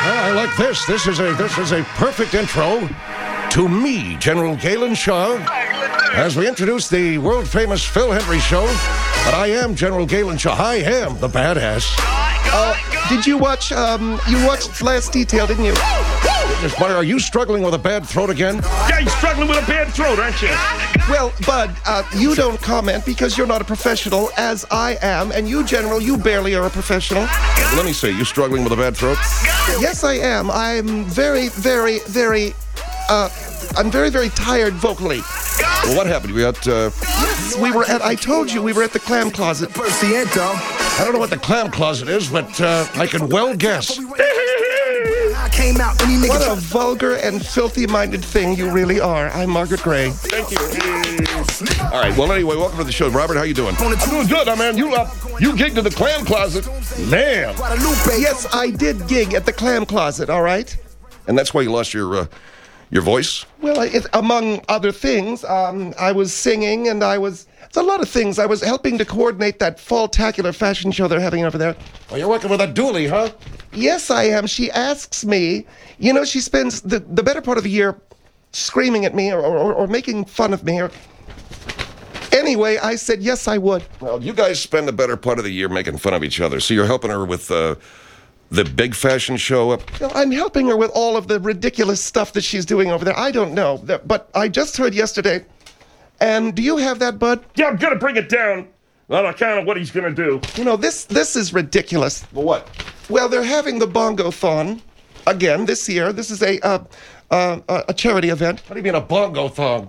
I like this. This is a perfect intro to me, General Galen Shaw, as we introduce the world-famous Phil Hendrie Show. But I am General Galen Shaw. I am the badass. Did you watch, you watched Last Detail, didn't you? Just wonder, are you struggling with a bad throat again? Yeah, you're struggling with a bad throat, aren't you? Well, Bud, you don't comment because you're not a professional, as I am, and you, General, you barely are a professional. Let me see, you struggling with a bad throat? Yes, I am. I'm very, very tired vocally. Well, what happened? We got, I told you we were at the clam closet. I don't know what the clam closet is, but I can well guess. What a vulgar and filthy-minded thing you really are. I'm Margaret Gray. Thank you. All right, well, anyway, welcome to the show. Robert, how you doing? I'm doing good, man. You gigged to the clam closet. Man. Yes, I did gig at the clam closet, all right? And that's why you lost your voice? Well, among other things, I was singing and it's a lot of things. I was helping to coordinate that fall-tacular fashion show they're having over there. Oh, you're working with a dually, huh? Yes, I am. She asks me, you know, she spends the better part of the year screaming at me or making fun of me. Anyway, I said, yes, I would. Well, you guys spend the better part of the year making fun of each other, so you're helping her with the big fashion show up? You know, I'm helping her with all of the ridiculous stuff that she's doing over there. I don't know, but I just heard yesterday. And do you have that, Bud? Yeah, I'm gonna bring it down on account of what he's gonna do. You know, this is ridiculous. Well, what? Well, they're having the bongo-thon again this year. This is a charity event. What do you mean a bongo-thon?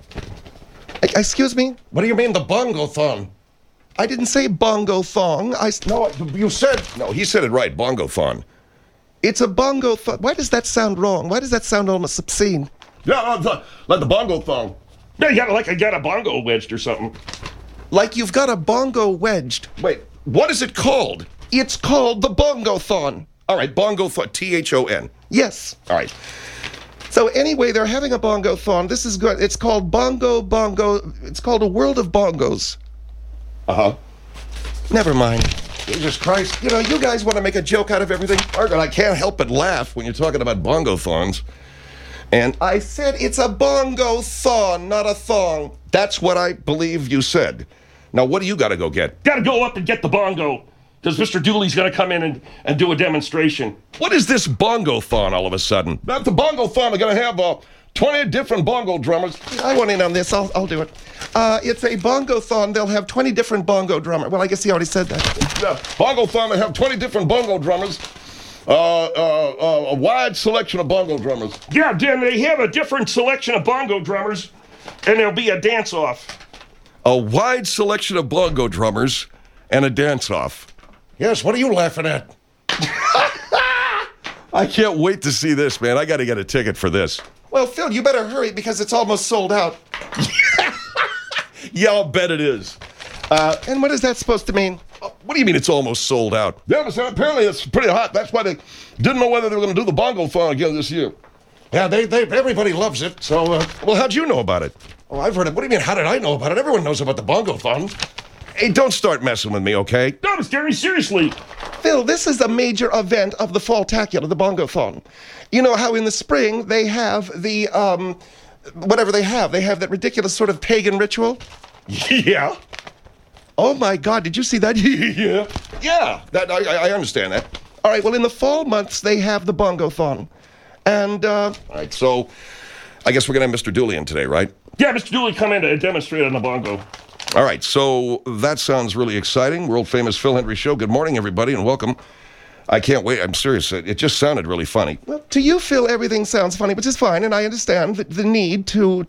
Excuse me? What do you mean the bongo-thon? I didn't say bongo-thong. No, you said... No, he said it right, bongo-thon. It's a bongo-thon. Why does that sound wrong? Why does that sound almost obscene? Yeah, like the bongo-thon. Yeah, you got a bongo wedged or something. Like you've got a bongo wedged. Wait, what is it called? It's called the bongo-thon. All right, bongo-thon, T-H-O-N. Yes. All right. So anyway, they're having a bongo-thon. This is good. It's called Bongo. It's called A World of Bongos. Uh-huh. Never mind. Jesus Christ. You know, you guys want to make a joke out of everything. Margaret, I can't help but laugh when you're talking about bongo-thons. And I said it's a bongo-thon, not a thong. That's what I believe you said. Now, what do you got to go get? Gotta go up and get the bongo, because Mr. Dooley's gonna come in and do a demonstration. What is this bongo-thon all of a sudden? That's the bongo-thon. They're going to have 20 different bongo drummers. I want in on this. I'll do it. It's a bongo-thon. They'll have 20 different bongo drummers. Well, I guess he already said that. Yeah, bongo-thon. They have 20 different bongo drummers. A wide selection of bongo drummers. Yeah, Dan, they have a different selection of bongo drummers, and there'll be a dance-off. A wide selection of bongo drummers and a dance-off. Yes, what are you laughing at? I can't wait to see this, man. I got to get a ticket for this. Well, Phil, you better hurry because it's almost sold out. Yeah, I'll bet it is. And what is that supposed to mean? What do you mean it's almost sold out? Yeah, but apparently it's pretty hot. That's why they didn't know whether they were going to do the bongo-thon again this year. Yeah, everybody loves it. So, well, how'd you know about it? Oh, I've heard it. What do you mean, how did I know about it? Everyone knows about the bongo-thon. Hey, don't start messing with me, okay? No, Mr. Gary, seriously. Phil, this is a major event of the fall-tacular, the bongo-thon. You know how in the spring they have the, whatever they have that ridiculous sort of pagan ritual? Yeah. Oh, my God, did you see that? Yeah. Yeah, I understand that. All right, well, in the fall months, they have the bongo-thon. And, all right, so I guess we're going to have Mr. Dooley in today, right? Yeah, Mr. Dooley come in to demonstrate on the bongo. All right, so that sounds really exciting. World-famous Phil Hendrie Show. Good morning, everybody, and welcome. I can't wait. I'm serious. It just sounded really funny. Well, to you, Phil, everything sounds funny, which is fine, and I understand the need to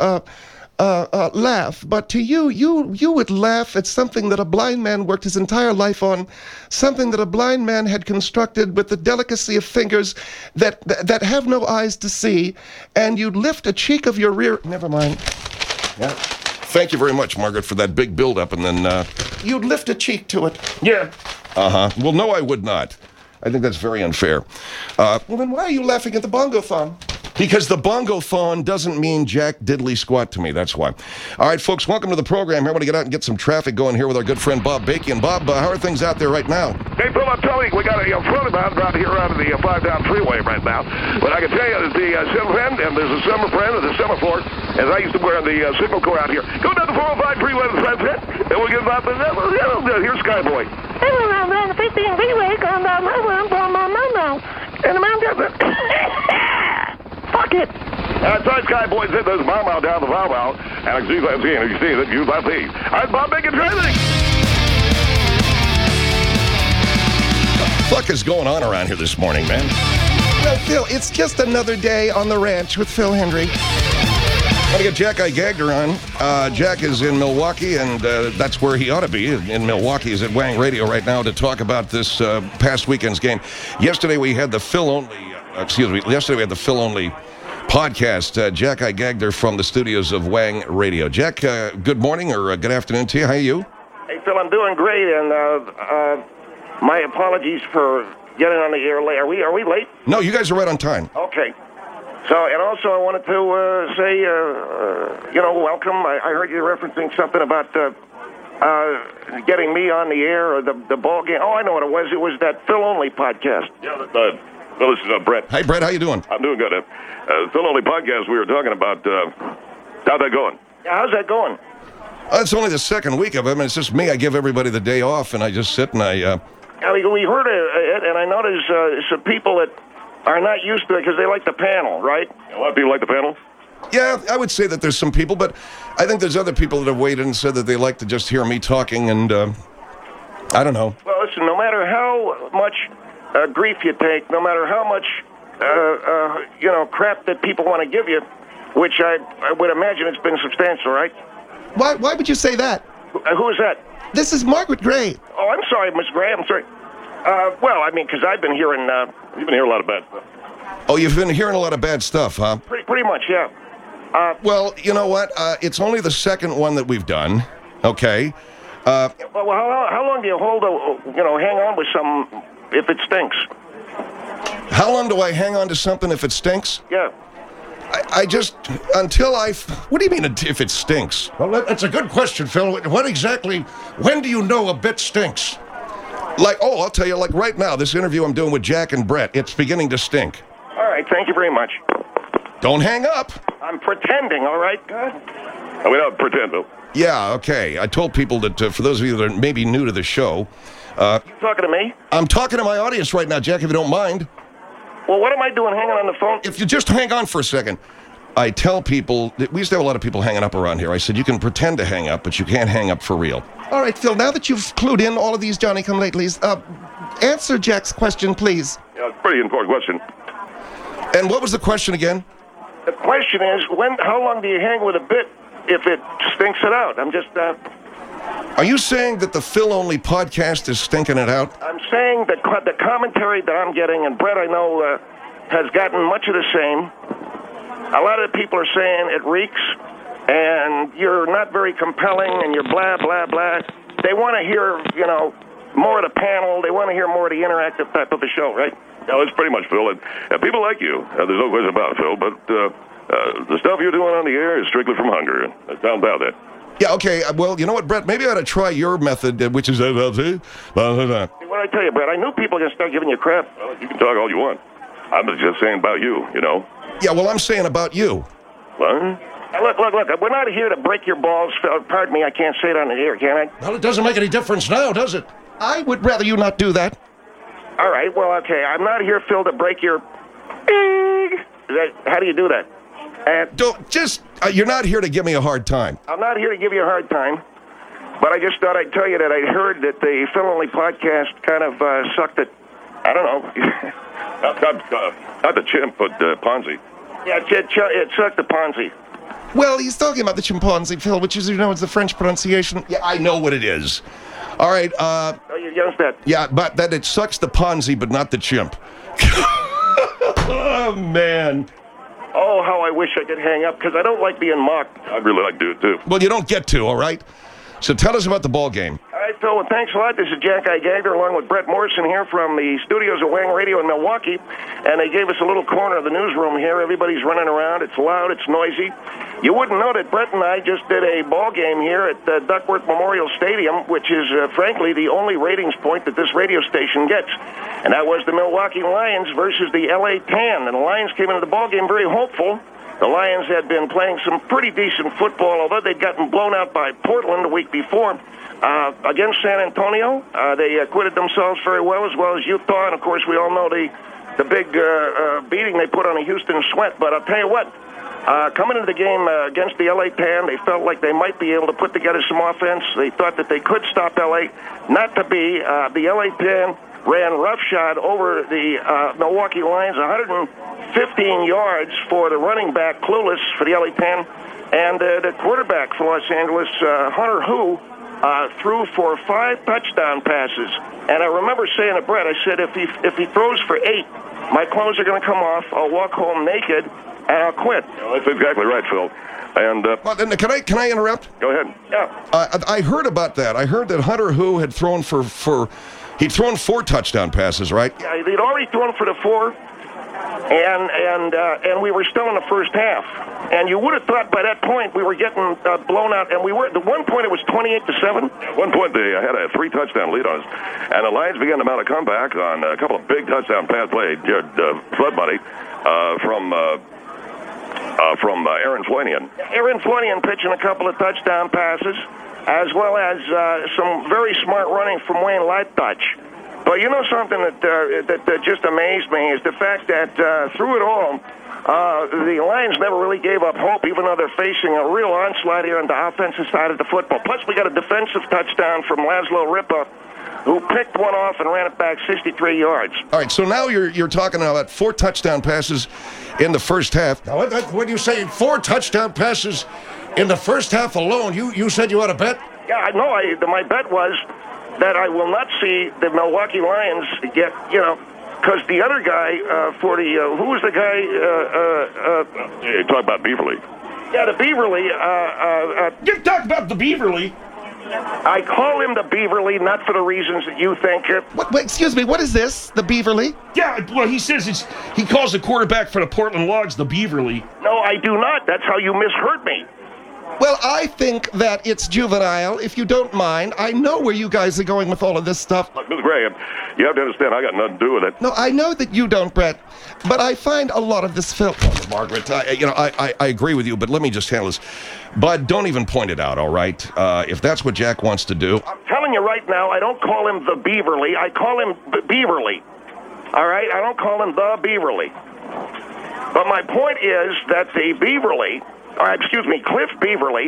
laugh. But to you would laugh at something that a blind man worked his entire life on, something that a blind man had constructed with the delicacy of fingers that have no eyes to see, and you'd lift a cheek of your rear... Never mind. Yeah. Thank you very much, Margaret, for that big build-up, and then... You'd lift a cheek to it. Yeah. Uh-huh. Well, no, I would not. I think that's very unfair. Well, then why are you laughing at the bongo-thon? Because the bongo-thon doesn't mean jack diddly squat to me. That's why. All right, folks, welcome to the program. Here, I want to get out and get some traffic going here with our good friend Bob Bacon. Bob, how are things out there right now? Hey, Phil, I'm telling you, we got a flood about out here out of the 5-down freeway right now. But I can tell you that the Summer Friend, and there's a Summer Friend and the Semaphore, as I used to wear the Signal Corps out here. Go down the 405 freeway to the Sunset, and we'll get about the... Here's Skyboy. I'm down the 15 freeway, going down my way, I'm going my mouth. And the man does fuck it. That's right, Skyboy said there's a bow down the bow. And I can see that you left these. I'm Bob Bacon Training. What the fuck is going on around here this morning, man? Well, Phil, it's just another day on the ranch with Phil Hendry. I'm going to get Jack I. Gagder on. Jack is in Milwaukee, and that's where he ought to be. In Milwaukee, he's at Wang Radio right now to talk about this past weekend's game. Yesterday we had the Phil Only podcast. Jack I. Gagder from the studios of Wang Radio. Jack, good morning or good afternoon to you. How are you? Hey, Phil, I'm doing great, and my apologies for getting on the air late. Are we late? No, you guys are right on time. Okay. So, and also I wanted to say, welcome. I heard you referencing something about getting me on the air or the ball game. Oh, I know what it was. It was that Phil Only podcast. Yeah, this is Brett. Hey, Brett, how you doing? I'm doing good. Phil Only podcast we were talking about, how's that going? Yeah, how's that going? It's only the second week of it. I mean, it's just me. I give everybody the day off, and I just sit and I... we heard it, and I noticed some people that are not used to it because they like the panel, right? A lot of people like the panel? Yeah, I would say that there's some people, but I think there's other people that have waited and said that they like to just hear me talking, and I don't know. Well, listen, no matter how much grief you take, no matter how much, crap that people want to give you, which I would imagine it's been substantial, right? Why would you say that? Who is that? This is Margaret Gray. Oh, I'm sorry, Miss Gray. I'm sorry. Well, I mean, because I've been hearing... You've been hearing a lot of bad stuff. Oh, you've been hearing a lot of bad stuff, huh? Pretty much, yeah. Well, you know what? It's only the second one that we've done, okay? Well, how long do you hang on with something if it stinks? How long do I hang on to something if it stinks? Yeah. I just, until what do you mean if it stinks? Well, that's a good question, Phil. When do you know a bit stinks? I'll tell you, right now, this interview I'm doing with Jack and Brett, it's beginning to stink. All right, thank you very much. Don't hang up. I'm pretending, all right? We don't pretend, though. Yeah, okay. I told people that, for those of you that are maybe new to the show... You talking to me? I'm talking to my audience right now, Jack, if you don't mind. Well, what am I doing hanging on the phone? If you just hang on for a second. I tell people, we used to have a lot of people hanging up around here. I said, you can pretend to hang up, but you can't hang up for real. All right, Phil, now that you've clued in all of these Johnny-come-latelys, answer Jack's question, please. Yeah, it's a pretty important question. And what was the question again? The question is, how long do you hang with a bit if it stinks it out? I'm just... Are you saying that the Phil Only podcast is stinking it out? I'm saying that the commentary that I'm getting, and Brett, I know, has gotten much of the same. A lot of the people are saying it reeks, and you're not very compelling, and you're blah, blah, blah. They want to hear, more of the panel. They want to hear more of the interactive type of a show, right? Yeah, it's pretty much, Phil. And people like you. There's no question about it, Phil. But the stuff you're doing on the air is strictly from hunger. It's down about that. Yeah, okay. Well, you know what, Brett? Maybe I ought to try your method, which is... What did I tell you, Brett? I knew people were going to start giving you crap. Well, you can talk all you want. I'm just saying about you, Yeah, well, I'm saying about you. What? Look. We're not here to break your balls. Pardon me, I can't say it on the air, can I? Well, it doesn't make any difference now, does it? I would rather you not do that. All right, well, okay. I'm not here, Phil, to break your... How do you do that? You're not here to give me a hard time. I'm not here to give you a hard time, but I just thought I'd tell you that I heard that the Phil Only podcast kind of sucked it. I don't know. Not the chimp, but Ponzi. Yeah, it sucked the Ponzi. Well, he's talking about the chimpanzee, Phil, which is, is the French pronunciation. Yeah, I know what it is. All right. Oh, you guessed that. Yeah, but that it sucks the Ponzi, but not the chimp. Oh, man. Oh, how I wish I could hang up, because I don't like being mocked. I'd really like to do it, too. Well, you don't get to, all right? So tell us about the ball game. All right, Phil. Well, thanks a lot. This is Jack I. Gagner along with Brett Morrison here from the studios of Wang Radio in Milwaukee. And they gave us a little corner of the newsroom here. Everybody's running around. It's loud. It's noisy. You wouldn't know that Brett and I just did a ball game here at Duckworth Memorial Stadium, which is, frankly, the only ratings point that this radio station gets. And that was the Milwaukee Lions versus the L.A. Tan. And the Lions came into the ball game very hopeful. The Lions had been playing some pretty decent football, although they'd gotten blown out by Portland the week before. Against San Antonio, they acquitted themselves very well as Utah. And, of course, we all know the big beating they put on the Houston Sweat. But I'll tell you what, coming into the game against the L.A. Tan, they felt like they might be able to put together some offense. They thought that they could stop L.A. Not to be. The L.A. Tan ran roughshod over the Milwaukee Lions, 115 yards for the running back, Clueless, for the LA Tan. And the quarterback for Los Angeles, Hunter Hu, threw for 5 touchdown passes. And I remember saying to Brett, I said, if he throws for 8, my clothes are going to come off, I'll walk home naked, and I'll quit. Well, that's exactly right, Phil. And Well, then, can I interrupt? go ahead. Yeah. I heard about that. I heard that Hunter Hu had thrown he'd thrown 4 touchdown passes, right? Yeah, they'd already thrown for the 4, and we were still in the first half. And you would have thought by that point we were getting blown out, and we were. At one point it was 28-7. At one point they had a 3-touchdown lead on us, and the Lions began to mount a comeback on a couple of big touchdown pass plays. Flood money from Aaron Floynian. Aaron Floynian pitching a couple of touchdown passes, as well as some very smart running from Wayne Lightouch. But you know something that just amazed me is the fact that through it all, the Lions never really gave up hope, even though they're facing a real onslaught here on the offensive side of the football. Plus, we got a defensive touchdown from Laszlo Ripa, who picked one off and ran it back 63 yards. All right, so now you're talking about 4 touchdown passes in the first half. Now, when you say 4 touchdown passes in the first half alone, you said you had a bet? Yeah, I know. My bet was that I will not see the Milwaukee Lions get, because the other guy for the, who was the guy? You talk about Beaverly. Yeah, the Beaverly. You talk about the Beaverly. I call him the Beaverly, not for the reasons that you think. Wait, excuse me, what is this? The Beaverly? Yeah, well, he says he calls the quarterback for the Portland Logs the Beaverly. No, I do not. That's how you misheard me. Well, I think that it's juvenile, if you don't mind. I know where you guys are going with all of this stuff. Look, Mr. Graham, you have to understand, I got nothing to do with it. No, I know that you don't, Brett, but I find a lot of this film. Margaret, I agree with you, but let me just handle this. Bud, don't even point it out, all right? If that's what Jack wants to do. I'm telling you right now, I don't call him the Beaverly. I call him Beaverly. All right? I don't call him the Beaverly. But my point is that the Beaverly, Cliff Beaverly,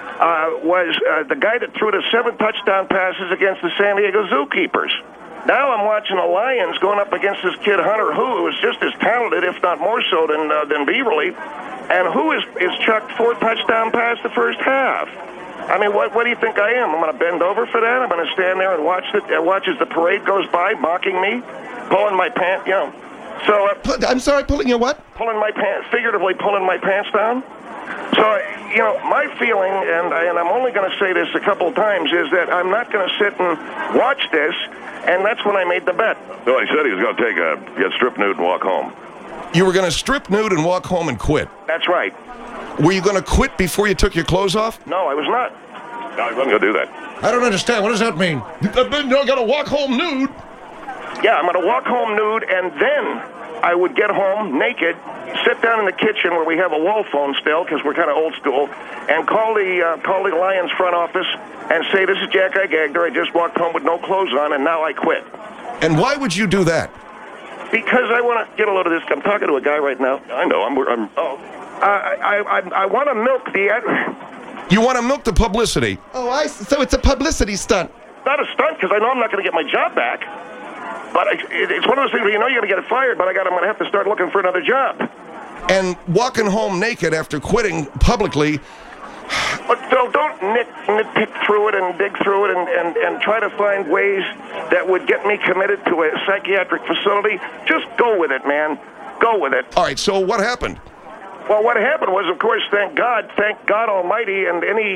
was the guy that threw the 7 touchdown passes against the San Diego Zookeepers. Now I'm watching the Lions going up against this kid Hunter Hu, who is just as talented, if not more so, than Beaverly, and who is chucked 4 touchdown passes the first half. I mean, what do you think I am? I'm going to bend over for that? I'm going to stand there and watch as the parade goes by, mocking me, pulling my pants, So I'm sorry, pulling your what? Pulling my pants, figuratively pulling my pants down. So, my feeling, and I'm only going to say this a couple of times, is that I'm not going to sit and watch this, and that's when I made the bet. No, he said he was going to get strip nude and walk home. You were going to strip nude and walk home and quit. That's right. Were you going to quit before you took your clothes off? No, I was not. No, he wasn't going to do that. I don't understand. What does that mean? You're going to walk home nude? Yeah, I'm going to walk home nude, and then I would get home naked, sit down in the kitchen where we have a wall phone still, because we're kind of old school, and call the Lions front office and say, "This is Jack I. Gagner. I just walked home with no clothes on, and now I quit." And why would you do that? Because I want to get a load of this. I'm talking to a guy right now. I know. I want to milk the... You want to milk the publicity? Oh, so it's a publicity stunt. Not a stunt, because I know I'm not going to get my job back. But it's one of those things where you're going to get fired, but I'm going to have to start looking for another job. And walking home naked after quitting publicly... But Phil, don't nitpick through it and dig through it and try to find ways that would get me committed to a psychiatric facility. Just go with it, man. Go with it. All right, so what happened? Well, what happened was, of course, thank God Almighty, and any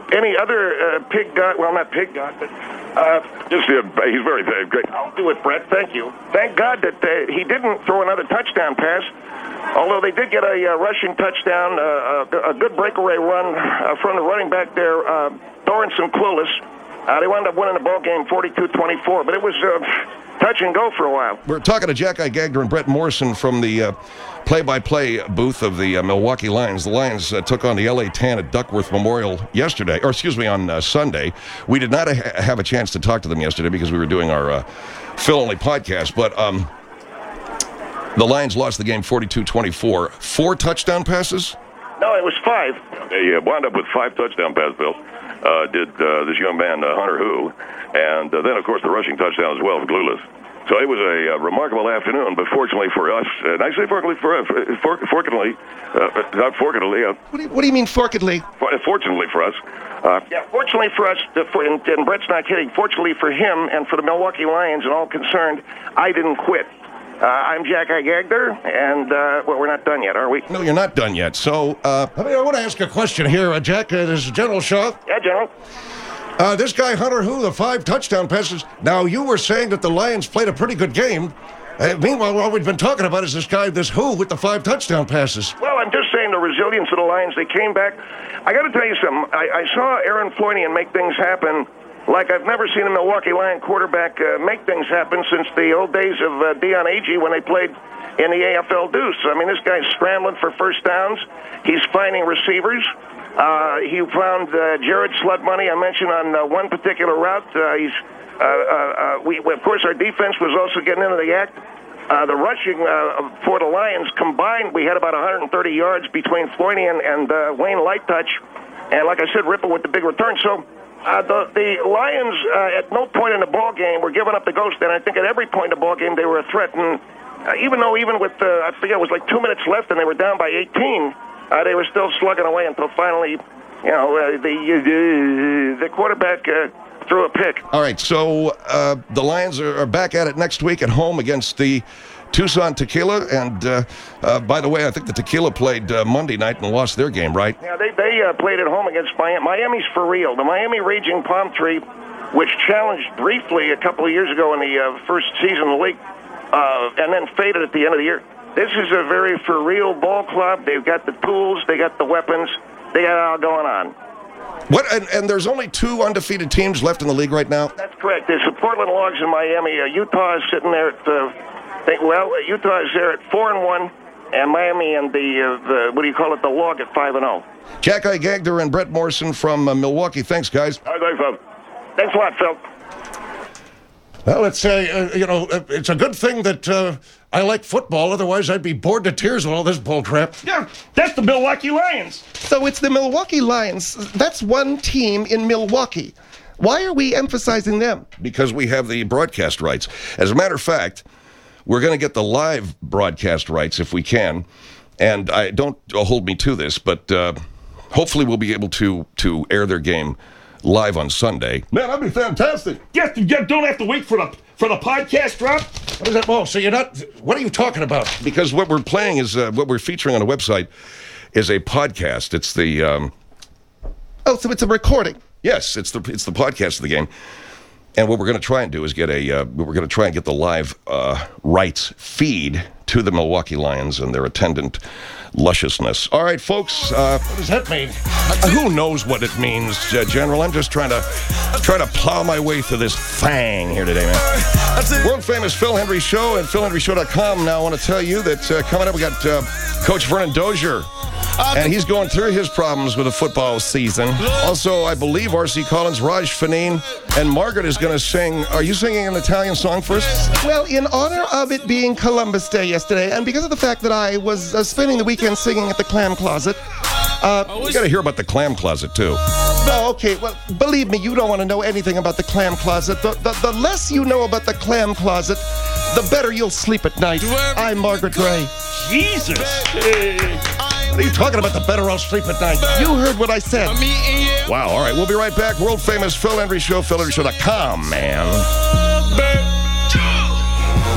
any other pig god, well, not pig god, but He's very great. I'll do it, Brett. Thank you. Thank God that he didn't throw another touchdown pass, although they did get a rushing touchdown, a good breakaway run from the running back there, Thornton Clueless. They wound up winning the ball game 42-24, but it was touch and go for a while. We're talking to Jack-Eye Gagder and Brett Morrison from the play-by-play booth of the Milwaukee Lions. The Lions took on the LA Tan at Duckworth Memorial on Sunday. We did not have a chance to talk to them yesterday because we were doing our Phil-only podcast, but the Lions lost the game 42-24. 4 touchdown passes? No, it was 5. They wound up with 5 touchdown passes, Bill. Did this young man, Hunter Hu, and then, of course, the rushing touchdown as well, Clueless. So it was a remarkable afternoon, but fortunately for us, and I say fortunately for us, not fortunately. What do you mean, fortunately? Fortunately for us. Fortunately for us, and Brett's not kidding, fortunately for him and for the Milwaukee Lions and all concerned, I didn't quit. I'm Jack-Eye Gagder, and, we're not done yet, are we? No, you're not done yet. So, I want to ask a question here, Jack. This is General Shaw. Yeah, General. This guy, Hunter Hu, the 5 touchdown passes. Now, you were saying that the Lions played a pretty good game. Meanwhile, all we've been talking about is this Hu with the 5 touchdown passes. Well, I'm just saying the resilience of the Lions. They came back. I got to tell you something. I saw Aaron Floynian make things happen like I've never seen a Milwaukee Lion quarterback make things happen since the old days of Dion Agee when they played in the AFL Deuce. I mean, this guy's scrambling for first downs. He's finding receivers. He found Jared Sludmoney, I mentioned, on one particular route. Of course, our defense was also getting into the act. The rushing for the Lions combined, we had about 130 yards between Floynian and Wayne Lighttouch. And like I said, Ripple with the big return. So the Lions, at no point in the ball game, were giving up the ghost. And I think at every point in the ball game, they were a threat. And even with, I forget, it was like 2 minutes left and they were down by 18, they were still slugging away until finally, the quarterback threw a pick. All right, so the Lions are back at it next week at home against the Tucson Tequila. And by the way, I think the Tequila played Monday night and lost their game, right? Yeah, they played at home against Miami. Miami's for real. The Miami Raging Palm Tree, which challenged briefly a couple of years ago in the first season of the league, and then faded at the end of the year. This is a very for real ball club. They've got the tools, they got the weapons, they got it all going on. What? And there's only 2 undefeated teams left in the league right now? That's correct. There's the Portland Logs in Miami. Utah is sitting there at Utah is there at 4-1, and Miami and the the Log at 5-0. Jack-Eye Gagder and Brett Morrison from Milwaukee. Thanks, guys. All right, thanks, Phil. Thanks a lot, Phil. Well, it's it's a good thing that I like football. Otherwise, I'd be bored to tears with all this bull crap. Yeah, that's the Milwaukee Lions. So it's the Milwaukee Lions. That's one team in Milwaukee. Why are we emphasizing them? Because we have the broadcast rights. As a matter of fact, we're going to get the live broadcast rights if we can. And I don't hold me to this, but hopefully we'll be able to air their game live on Sunday. Man, that'd be fantastic. Yes, you don't have to wait for the podcast drop. What is that? Oh, so you're not... What are you talking about? Because what we're playing is... what we're featuring on the website is a podcast. It's the... Oh, so it's a recording. Yes, it's the podcast of the game. And what we're going to try and do is get the live rights feed to the Milwaukee Lions and their attendant lusciousness. All right, folks. What does that mean? Who knows what it means, General? I'm just trying to plow my way through this thing here today, man. World famous Phil Hendrie Show and PhilHendrieShow.com. Now I want to tell you that coming up we got Coach Vernon Dozier. And he's going through his problems with the football season. Also, I believe R.C. Collins, Raj Faneen, and Margaret is going to sing. Are you singing an Italian song first? Well, in honor of it being Columbus Day yesterday, and because of the fact that I was spending the weekend singing at the Clam Closet. We got to hear about the Clam Closet, too. Oh, okay. Well, believe me, you don't want to know anything about the Clam Closet. The less you know about the Clam Closet, the better you'll sleep at night. I'm Margaret Gray. Jesus. What are you talking about, the better I'll sleep at night? You heard what I said. Wow, all right, we'll be right back. World famous Phil Hendrie Show, PhilHendrieShow.com, man.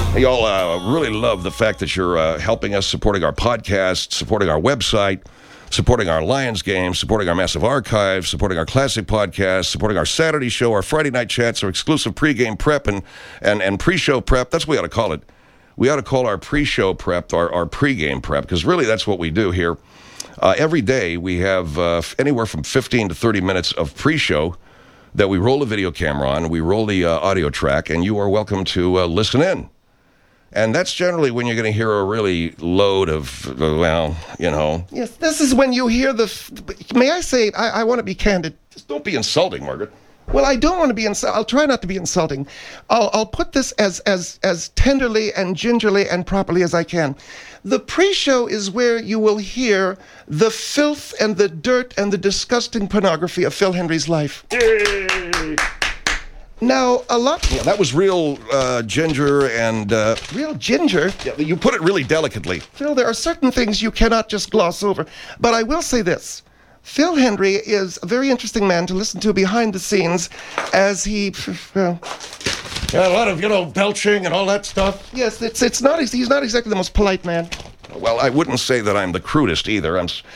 Y'all really love the fact that you're helping us, supporting our podcast, supporting our website. supporting our Lions game, supporting our massive archive, supporting our classic podcast, supporting our Saturday show, our Friday night chats, our exclusive pregame prep and pre-show prep. That's what we ought to call it. We ought to call our pre-show prep our pregame prep, because really that's what we do here. Every day we have anywhere from 15 to 30 minutes of pre-show that we roll the video camera on, we roll the audio track, and you are welcome to listen in. And that's generally when you're going to hear a really load of, well, you know. Yes, this is when you hear may I say, I want to be candid. Just don't be insulting, Margaret. Well, I don't want to be insulting. I'll try not to be insulting. I'll put this as tenderly and gingerly and properly as I can. The pre-show is where you will hear the filth and the dirt and the disgusting pornography of Phil Hendry's life. Yay! Now, a lot... Yeah, that was real ginger and... Real ginger? Yeah, you put it really delicately. Phil, there are certain things you cannot just gloss over. But I will say this. Phil Hendry is a very interesting man to listen to behind the scenes as he... Yeah, a lot of, belching and all that stuff. Yes, he's not exactly the most polite man. Well, I wouldn't say that I'm the crudest either.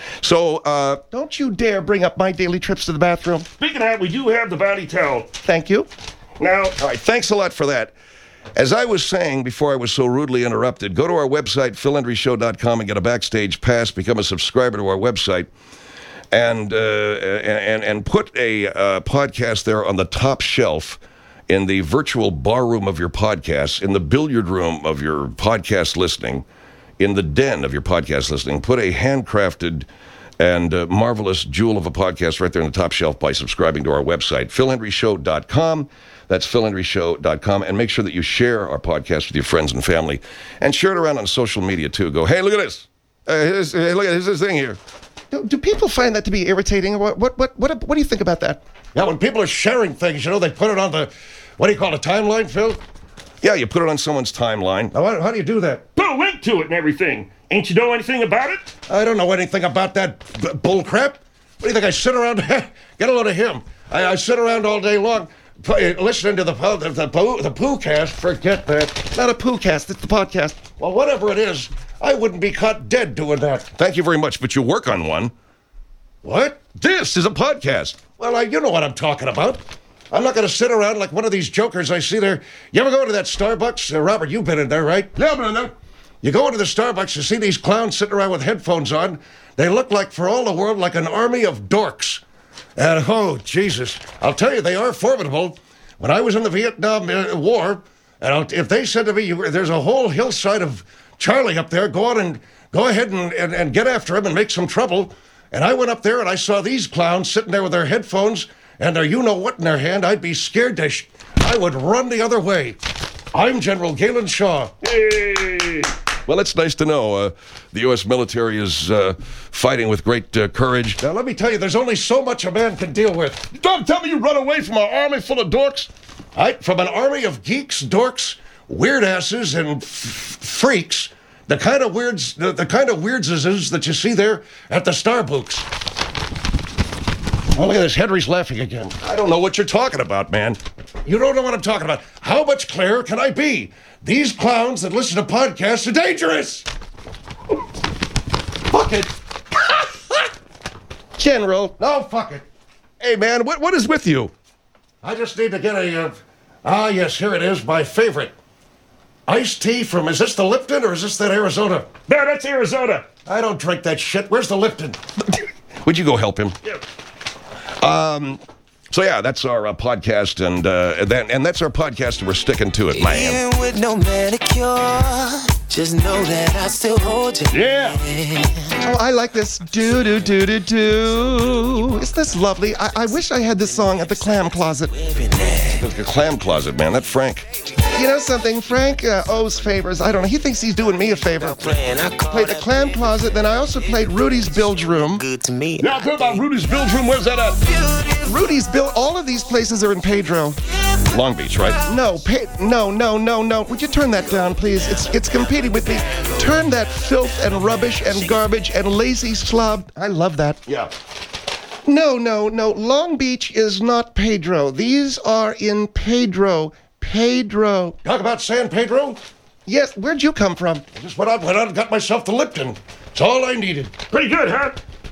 Don't you dare bring up my daily trips to the bathroom. Speaking of that, we do have the body towel. Thank you. Now, all right, thanks a lot for that. As I was saying before I was so rudely interrupted, go to our website, philhendryshow.com, and get a backstage pass, become a subscriber to our website, and put a podcast there on the top shelf in the virtual bar room of your podcasts, in the billiard room of your podcast listening, in the den of your podcast listening. Put a handcrafted and marvelous jewel of a podcast right there on the top shelf by subscribing to our website, philhendryshow.com. That's philhendryshow.com. And make sure that you share our podcast with your friends and family. And share it around on social media, too. Go, hey, look at this. Look at this thing here. Do people find that to be irritating? What do you think about that? Yeah, when people are sharing things, they put it on the, what do you call it, timeline, Phil? Yeah, you put it on someone's timeline. Now, how do you do that? put a link to it and everything. Ain't you know anything about it? I don't know anything about that bull crap. What do you think, I sit around, get a load of him. I sit around all day long listening to the poo cast. Forget that. Not a poo cast, it's the podcast. Well, whatever it is, I wouldn't be caught dead doing that. Thank you very much, but you work on one. What? This is a podcast. Well, you know what I'm talking about. I'm not going to sit around like one of these jokers I see there. You ever go into that Starbucks? Robert, you've been in there, right? Yeah, I've been in there. You go into the Starbucks, you see these clowns sitting around with headphones on. They look like, for all the world, like an army of dorks. And, oh, Jesus, I'll tell you, they are formidable. When I was in the Vietnam War, and if they said to me, there's a whole hillside of Charlie up there, go ahead and get after him and make some trouble. And I went up there and I saw these clowns sitting there with their headphones and their you-know-what in their hand. I'd be scared I would run the other way. I'm General Galen Shaw. Hey! Well, it's nice to know the U.S. military is fighting with great courage. Now, let me tell you, there's only so much a man can deal with. Don't tell me you run away from an army full of dorks. From an army of geeks, dorks, weird asses, and freaks. The kind of weirdses that you see there at the Starbucks. Oh, look at this. Henry's laughing again. I don't know what you're talking about, man. You don't know what I'm talking about. How much clearer can I be? These clowns that listen to podcasts are dangerous. Fuck it. General. No, fuck it. Hey, man, what is with you? I just need to get yes, here it is, my favorite. Iced tea from, is this the Lipton or is this that Arizona? No, that's Arizona. I don't drink that shit. Where's the Lipton? Would you go help him? Yeah. So yeah, that's our podcast, and that's our podcast, and we're sticking to it, man. Even with no manicure, just know that I still hold you. Yeah. Oh, I like this. Do-do-do-do-do. Isn't this lovely? I wish I had this song at the Clam Closet. The Clam Closet, man. That Frank. You know something? Frank owes favors. I don't know. He thinks he's doing me a favor. Played the Clam Closet, then I also played Rudy's Bilge Room. Good to me. Now, talk about Rudy's Bilge Room. Where's that at? Rudy's Bilge. All of these places are in Pedro. Long Beach, right? No. Would you turn that down, please? It's competing with me. Turn that filth and rubbish and garbage and lazy slob. I love that. Yeah. No. Long Beach is not Pedro. These are in Pedro. Pedro. Talk about San Pedro? Yes, where'd you come from? I just went out and got myself the Lipton. It's all I needed. Pretty good, huh?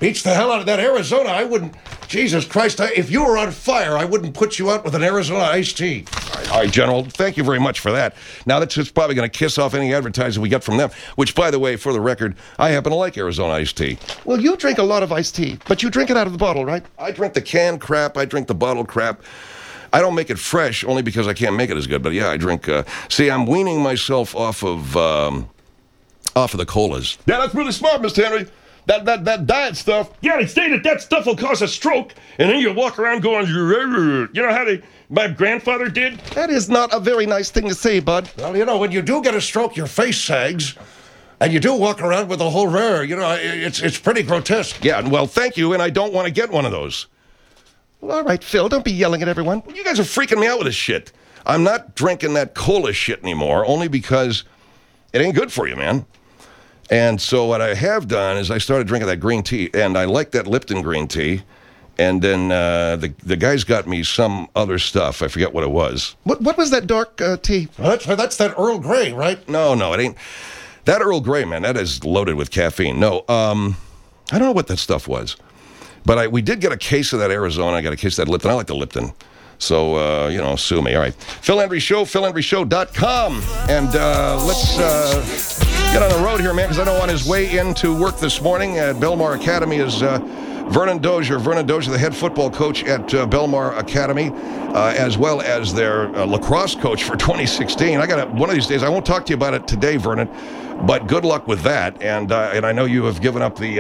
beats the hell out of that Arizona. I wouldn't, Jesus Christ, if you were on fire, I wouldn't put you out with an Arizona iced tea. All right, General, thank you very much for that. Now, that's just probably going to kiss off any advertising we get from them, which, by the way, for the record, I happen to like Arizona iced tea. Well, you drink a lot of iced tea, but you drink it out of the bottle, right? I drink the canned crap. I drink the bottled crap. I don't make it fresh, only because I can't make it as good. But, yeah, I drink... see, I'm weaning myself off of the colas. Yeah, that's really smart, Mr. Henry. That diet stuff. Yeah, they say that stuff will cause a stroke, and then you'll walk around going, you know how my grandfather did? That is not a very nice thing to say, bud. Well, you know, when you do get a stroke, your face sags, and you do walk around with a whole rear. You know, it's pretty grotesque. Yeah, well, thank you, and I don't want to get one of those. Well, all right, Phil, don't be yelling at everyone. You guys are freaking me out with this shit. I'm not drinking that cola shit anymore, only because it ain't good for you, man. And so what I have done is I started drinking that green tea, and I like that Lipton green tea. And then the guys got me some other stuff. I forget what it was. What was that dark tea? Well, that's that Earl Grey, right? No, it ain't. That Earl Grey, man, that is loaded with caffeine. No, I don't know what that stuff was. But we did get a case of that Arizona. I got a case of that Lipton. I like the Lipton. So, sue me. All right. Phil Hendrie Show, philhendrieshow.com. And let's get on the road here, man, because I know on his way into work this morning at Belmar Academy is Vernon Dozier. Vernon Dozier, the head football coach at Belmar Academy, as well as their lacrosse coach for 2016. One of these days, I won't talk to you about it today, Vernon, but good luck with that. And I know you have given up the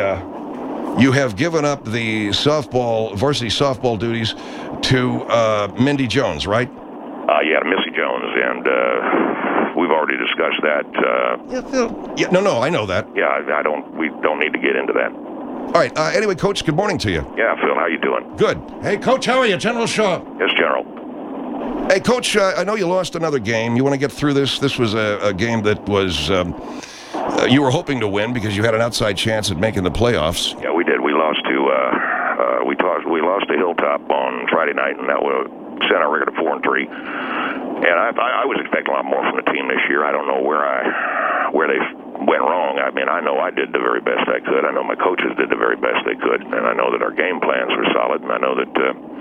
varsity softball duties to Mindy Jones, right? Yeah, to Missy Jones, and we've already discussed that. Yeah, Phil. Yeah, no, I know that. Yeah, we don't need to get into that. All right. Anyway, Coach, good morning to you. Yeah, Phil, how you doing? Good. Hey, Coach, how are you? General Shaw. Yes, General. Hey, Coach, I know you lost another game. You want to get through this? This was a game that was you were hoping to win because you had an outside chance at making the playoffs. Yeah, we did. We lost to we lost to Hilltop on Friday night, and that was sent our record to 4-3. And I was expecting a lot more from the team this year. I don't know where they went wrong. I mean, I know I did the very best I could. I know my coaches did the very best they could, and I know that our game plans were solid. And I know that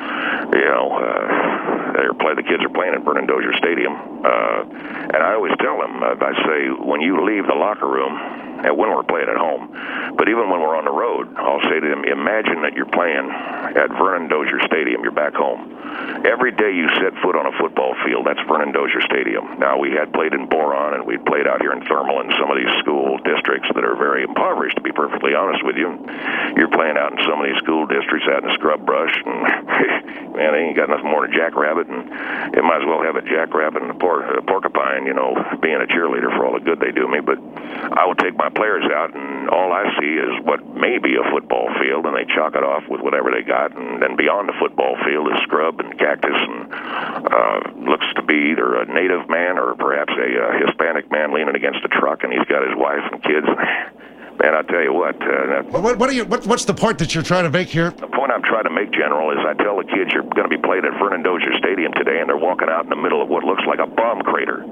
the kids are playing at Vernon Dozier Stadium. And I always tell them, I say, when you leave the locker room, and when we're playing at home, but even when we're on the road, I'll say to them, imagine that you're playing at Vernon Dozier Stadium. You're back home. Every day you set foot on a football field, that's Vernon Dozier Stadium. Now, we had played in Boron, and we'd played out here in Thermal in some of these school districts that are very impoverished, to be perfectly honest with you. You're playing out in some of these school districts out in the scrub brush, and man, they ain't got nothing more than a jackrabbit, and it might as well have a jackrabbit and a porcupine, being a cheerleader for all the good they do me. But I will take my players out, and all I see is what may be a football field, and they chalk it off with whatever they got, and then beyond the football field is scrub and cactus, and looks to be either a native man or perhaps a Hispanic man leaning against a truck, and he's got his wife and kids. Man, I tell you what. What's the point that you're trying to make here? The point I'm trying to make, General, is I tell the kids you're going to be playing at Vernon Dozier Stadium today, and they're walking out in the middle of what looks like a bomb crater.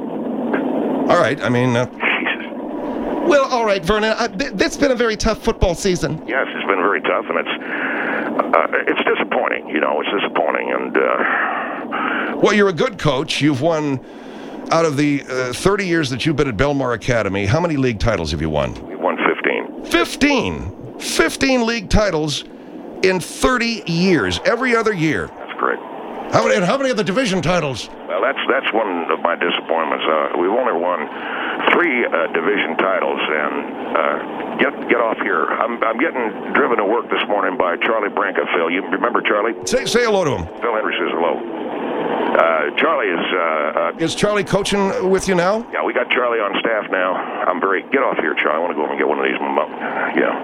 All right. I mean, Jesus. Well, all right, Vernon. It's been a very tough football season. Yes, it's been very tough, and it's disappointing. It's disappointing, and. Well, you're a good coach. You've won. Out of the 30 years that you've been at Belmar Academy, how many league titles have you won? We won 15. 15! 15 league titles in 30 years, every other year. That's correct. How many of the division titles? Well, that's one of my disappointments. We've only won 3 division titles, and get off here. I'm getting driven to work this morning by Charlie Branca, Phil. You remember Charlie? Say hello to him. Phil Hendrie says hello. Charlie is Charlie coaching with you now? Yeah, we got Charlie on staff now. Get off here, Charlie. I want to go over and get one of these. Yeah.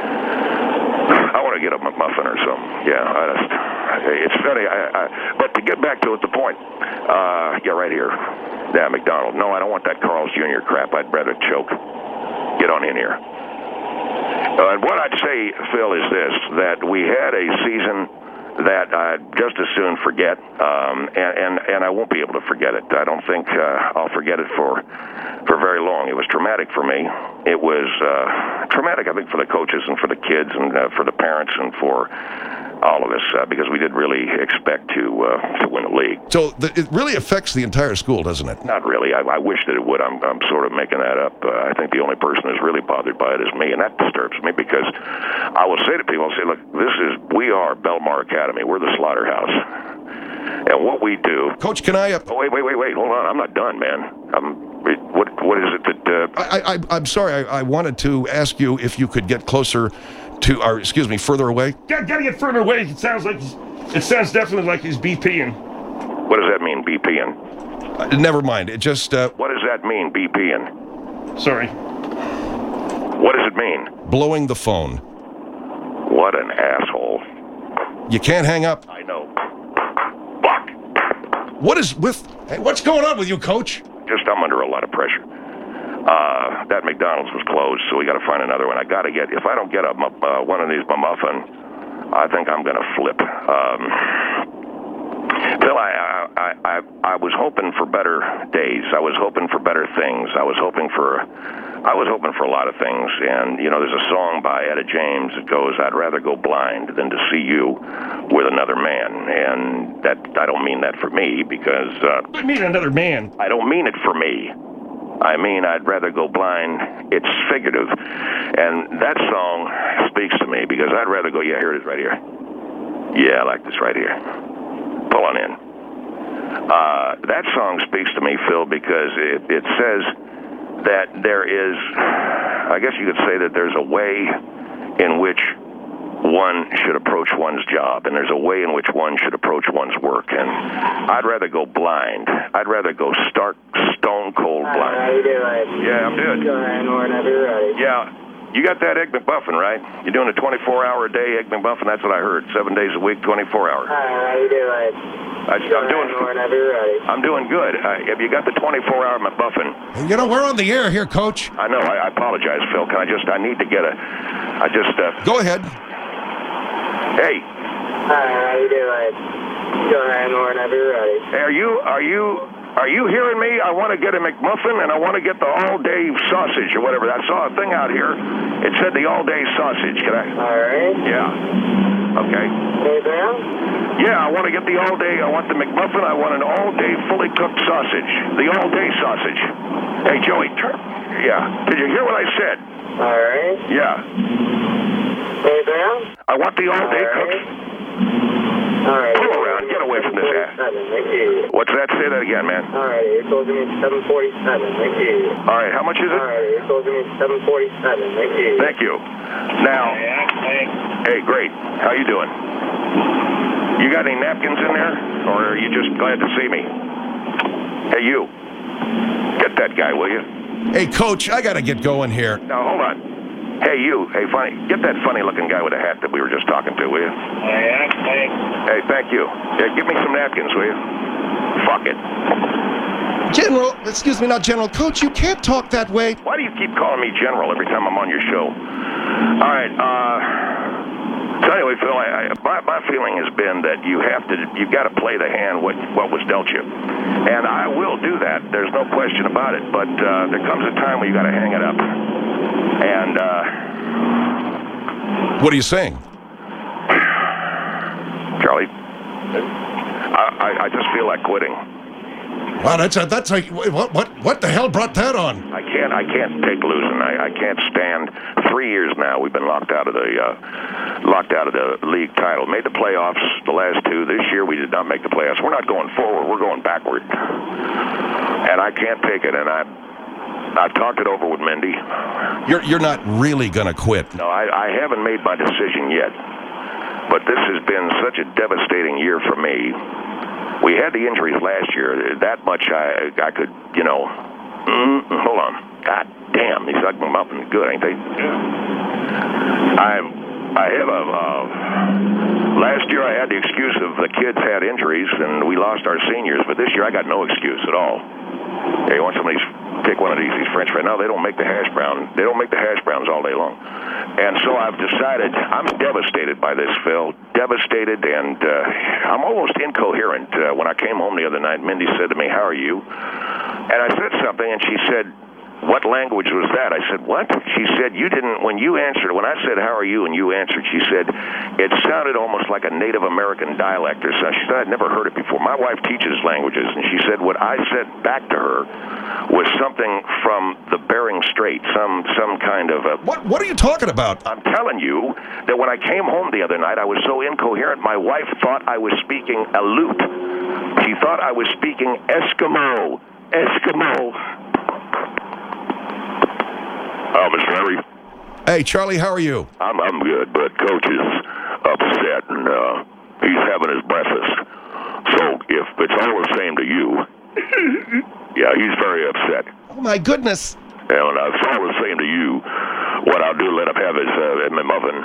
I want to get a muffin or something. Yeah, it's funny. But to get back to the point, right here. Yeah, McDonald. No, I don't want that Carl's Jr. crap. I'd rather choke. Get on in here. And what I'd say, Phil, is this, that we had a season that I'd just as soon forget, and I won't be able to forget it. I don't think I'll forget it for for very long. It was traumatic for me. It was traumatic, I think, for the coaches and for the kids and for the parents and for all of us, because we didn't really expect to win the league. So it really affects the entire school, doesn't it? Not really. I wish that it would. I'm sort of making that up. I think the only person who's really bothered by it is me, and that disturbs me because I will say to people, I'll say, look, we are Belmar Academy. We're the slaughterhouse. And what we do... Coach, can I... Oh, wait, hold on. I'm not done, man. What is it that... I'm sorry. I wanted to ask you if you could get closer to, or excuse me, further away. Gotta get further away. It sounds definitely like he's BPing. What does that mean, BPing? Never mind. It just... What does that mean, BPing? Sorry. What does it mean? Blowing the phone. What an asshole. You can't hang up. I know. Fuck. What's going on with you, Coach? I'm under a lot of pressure. That McDonald's was closed, so we got to find another one. If I don't get one of these muffin, I think I'm going to flip. Phil, I was hoping for better days. I was hoping for better things. I was hoping for a lot of things. And, there's a song by Etta James that goes, I'd rather go blind than to see you with another man. And that I don't mean that for me because... What do you mean another man? I don't mean it for me. I mean, I'd rather go blind. It's figurative. And that song speaks to me because I'd rather go... Yeah, here it is right here. Yeah, I like this right here. Pull on in. That song speaks to me, Phil, because it says that there is, I guess you could say that there's a way in which one should approach one's job, and there's a way in which one should approach one's work. And I'd rather go blind. I'd rather go stark, stone cold blind. How you doing? Yeah, I'm good. Go ahead, whenever you're ready. Yeah. You got that Egg McMuffin, right? You're doing a 24-hour a day Egg McMuffin. That's what I heard. 7 days a week, 24 hours. Hi, how you doing? I'm doing. Whenever you're ready. I'm doing good. Have you got the 24-hour McMuffin? We're on the air here, Coach. I know. I apologize, Phil. I need to get Go ahead. Hey. Hi, how you doing? Go ahead, whenever you're ready. Hey, are you hearing me? I want to get a McMuffin, and I want to get the all-day sausage or whatever. I saw a thing out here. It said the all-day sausage. Can I? All right. Yeah. Okay. Anything else? Yeah, I want to get the all-day. I want the McMuffin. I want an all-day fully cooked sausage. The all-day sausage. Hey, Joey, yeah. Did you hear what I said? All right. Yeah. Anything else? I want the all-day cooked. All right. Pull around. Get away from this ass. Thank you. What's that? Say that again, man. All right. You're closing me at 7:47. Thank you. All right. How much is it? All right. You're closing me at 7:47. Thank you. Thank you. Now. Hey, great. How you doing? You got any napkins in there, or are you just glad to see me? Hey, you. Get that guy, will you? Hey, Coach, I got to get going here. Now, hold on. Hey, you. Hey, funny. Get that funny-looking guy with a hat that we were just talking to, will you? Yeah, thanks. Hey, thank you. Yeah, give me some napkins, will you? Fuck it. General, excuse me, not General. Coach, you can't talk that way. Why do you keep calling me General every time I'm on your show? All right, so anyway, Phil, my feeling has been that you've got to play the hand what was dealt you. And I will do that. There's no question about it. But there comes a time when you got to hang it up. And, What are you saying? Charlie, I just feel like quitting. Wow, what the hell brought that on? I can't take losing. I can't stand. 3 years now we've been locked out of the league title. Made the playoffs the last two. This year we did not make the playoffs. We're not going forward. We're going backward. And I can't take it. And I've talked it over with Mindy. You're not really gonna quit. No, I haven't made my decision yet. But this has been such a devastating year for me. We had the injuries last year. That much I could, hold on. God damn, these Ugg McMuffins good, ain't they? I have last year I had the excuse of the kids had injuries and we lost our seniors, but this year I got no excuse at all. Hey, you want somebody's pick one of these French fries? No, they don't make the hash brown. They don't make the hash browns all day long. And so I've decided, I'm devastated by this, Phil. Devastated, and I'm almost incoherent. When I came home the other night, Mindy said to me, "How are you?" And I said something, and she said, what language was that? I said, what? She said, you didn't, when you answered, when I said, how are you, and you answered, she said, it sounded almost like a Native American dialect or something. She said, I'd never heard it before. My wife teaches languages, and she said what I said back to her was something from the Bering Strait, some kind of a... What are you talking about? I'm telling you that when I came home the other night, I was so incoherent, my wife thought I was speaking Aleut. She thought I was speaking Eskimo. Mr. Henry. Hey, Charlie, how are you? I'm good, but Coach is upset, and he's having his breakfast. So if it's all the same to you, yeah, he's very upset. Oh, my goodness. And if it's all the same to you, what I'll do, let him have his muffin.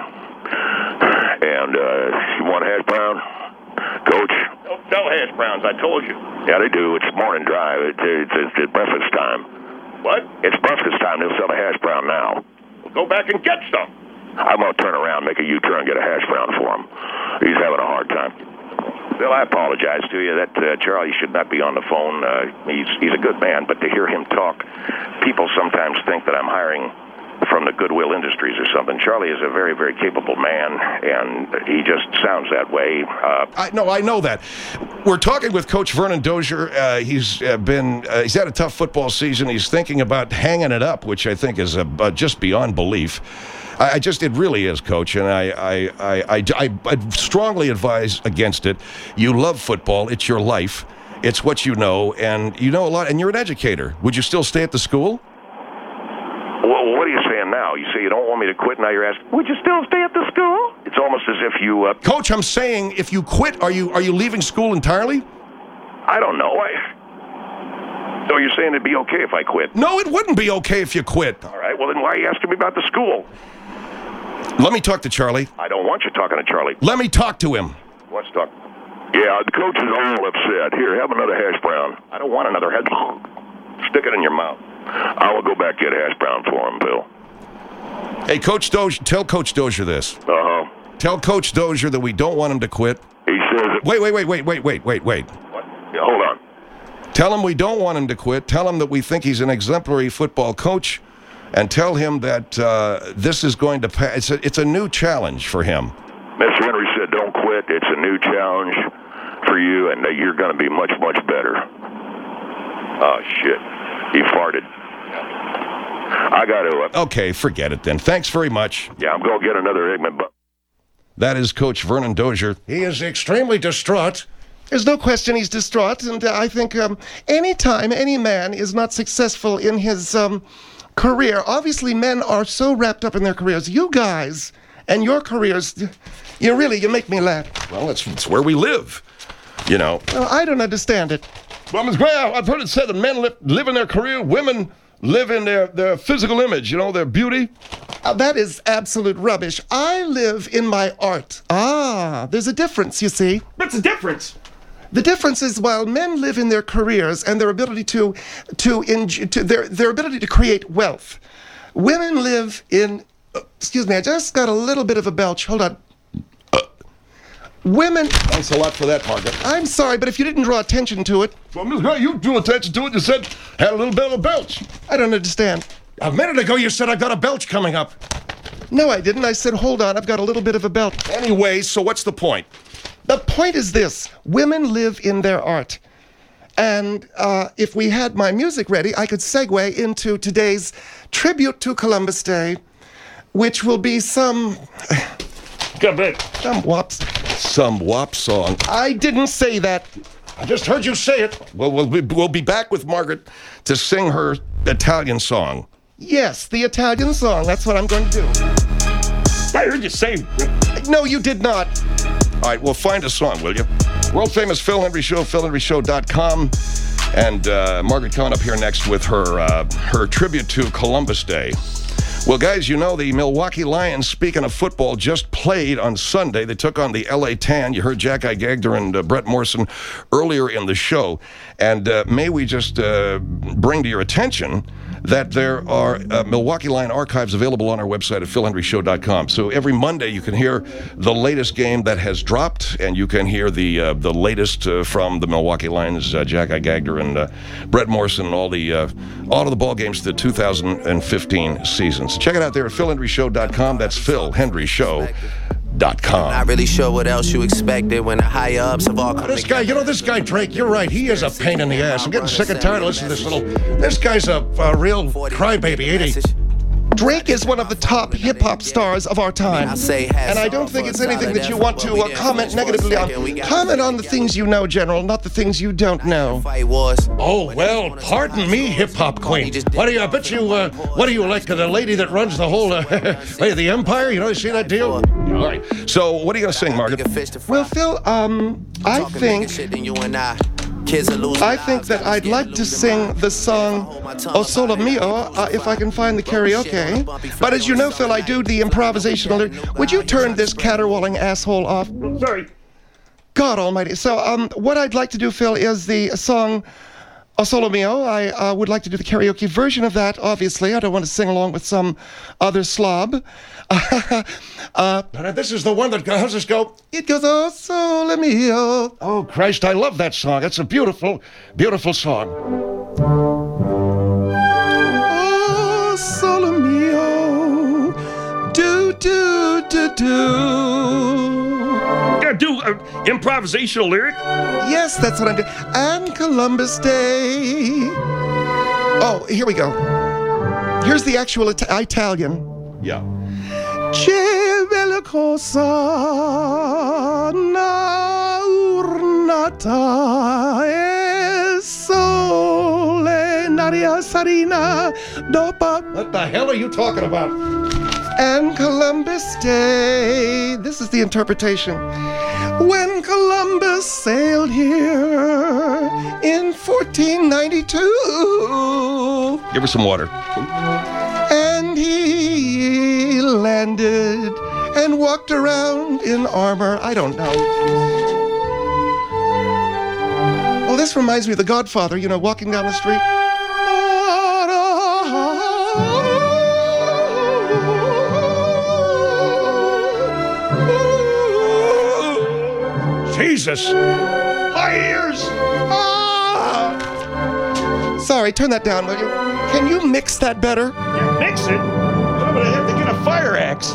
And you want hash brown, Coach? Don't sell hash browns, I told you. Yeah, they do. It's morning drive. It's breakfast time. What? It's breakfast time. They'll sell a hash brown now. Well, go back and get some. I'm going to turn around, make a U-turn, get a hash brown for him. He's having a hard time. Bill, I apologize to you. That Charlie should not be on the phone. He's a good man, but to hear him talk, people sometimes think that I'm hiring from the Goodwill Industries or something. Charlie is a very, very capable man, and he just sounds that way. I know that. We're talking with Coach Vernon Dozier. He's had a tough football season. He's thinking about hanging it up, which I think is just beyond belief. It really is, Coach, and I strongly advise against it. You love football. It's your life. It's what you know, and you know a lot, and you're an educator. Would you still stay at the school? Well, what are you saying now? You say you don't want me to quit, now you're asking, would you still stay at the school? It's almost as if you... Coach, I'm saying, if you quit, are you leaving school entirely? I don't know. So you're saying it'd be okay if I quit? No, it wouldn't be okay if you quit. All right, well, then why are you asking me about the school? Let me talk to Charlie. I don't want you talking to Charlie. Let me talk to him. Let's talk. Yeah, the coach is all upset. Here, have another hash brown. I don't want another hash brown. Stick it in your mouth. I will go back and get hash brown for him, Bill. Hey, Coach Dozier, tell Coach Dozier this. Uh-huh. Tell Coach Dozier that we don't want him to quit. He says it. Wait. What? Yeah, hold on. Tell him we don't want him to quit. Tell him that we think he's an exemplary football coach. And tell him that this is going to pass. It's a new challenge for him. Mr. Henry said don't quit. It's a new challenge for you, and that you're going to be much, much better. Oh, shit. He farted. I got to... Okay, forget it then. Thanks very much. Yeah, I'm going to get another Eggman. But that is Coach Vernon Dozier. He is extremely distraught. There's no question he's distraught, and I think any time any man is not successful in his career, obviously men are so wrapped up in their careers. You guys and your careers, you make me laugh. Well, it's where we live, you know. Well, I don't understand it. Well, Ms. Gray, I've heard it said that men live in their career, women live in their physical image, their beauty. That is absolute rubbish. I live in my art. There's a difference, you see. What's the difference? The difference is while men live in their careers and their ability their ability to create wealth, women live in. Excuse me, I just got a little bit of a belch. Hold on. Women. Thanks a lot for that, Margaret. I'm sorry, but if you didn't draw attention to it. Well, Ms. Gray, you drew attention to it. You said had a little bit of a belch. I don't understand. A minute ago, you said I got a belch coming up. No, I didn't. I said, hold on, I've got a little bit of a belch. Anyway, so what's the point? The point is this. Women live in their art. And if we had my music ready, I could segue into today's tribute to Columbus Day, which will be some WAP song. I didn't say that. I just heard you say it. Well, we'll be back with Margaret to sing her Italian song. Yes, the Italian song. That's what I'm going to do. I heard you say. No, you did not. All right, well, find a song, will you? World famous Phil Hendry Show, philhendryshow.com. And Margaret coming up here next with her tribute to Columbus Day. Well, guys, the Milwaukee Lions, speaking of football, just played on Sunday. They took on the L.A. Tan. You heard Jack I. Gagder and Brett Morrison earlier in the show. And may we just bring to your attention that there are Milwaukee Line archives available on our website at philhendryshow.com. So every Monday you can hear the latest game that has dropped, and you can hear the latest from the Milwaukee Lions, Jack Gagder and Brett Morrison, and all of the ball games to the 2015 seasons. Check it out there at philhendryshow.com. That's philhendryshow.com. Not really sure what else you expected when the higher ups have all come This guy, this guy, Drake, you're right. He is a pain in the ass. I'm getting sick and tired of listening to this guy's a real crybaby, ain't he? Drake is one of the top hip-hop stars of our time. And I don't think it's anything that you want to comment negatively on. Comment on the things you know, General, not the things you don't know. Oh, well, pardon me, hip-hop queen. What do you like, the lady that runs the whole, the empire? You see that deal? All right. So what are you going to sing, Margaret? Well, Phil, I think that I'd like to sing the song O Solo Mio, if I can find the karaoke. But as you know, Phil, I do the improvisational. Would you turn this caterwauling asshole off? Sorry. God almighty. So what I'd like to do, Phil, is the song O Solo Mio. I would like to do the karaoke version of that, obviously. I don't want to sing along with some other slob. This is the one that, how's this go? It goes, O Solo Mio. Oh, Christ, I love that song. It's a beautiful, beautiful song. O Solo Mio. Do, do, do, do. Gotta do an improvisational lyric? Yes, that's what I'm doing. And Columbus Day. Oh, here we go. Here's the actual Italian. Yeah. C'è bella cosa un'ornata e sole n'aria serena dopo. What the hell are you talking about? And Columbus Day. This is the interpretation. When Columbus sailed here in 1492. Give her some water. And he landed and walked around in armor. I don't know. Oh, this reminds me of The Godfather, walking down the street. Jesus! My ears! Sorry, turn that down, will you? Can you mix that better? Yeah, mix it? I'm gonna have to get a fire axe.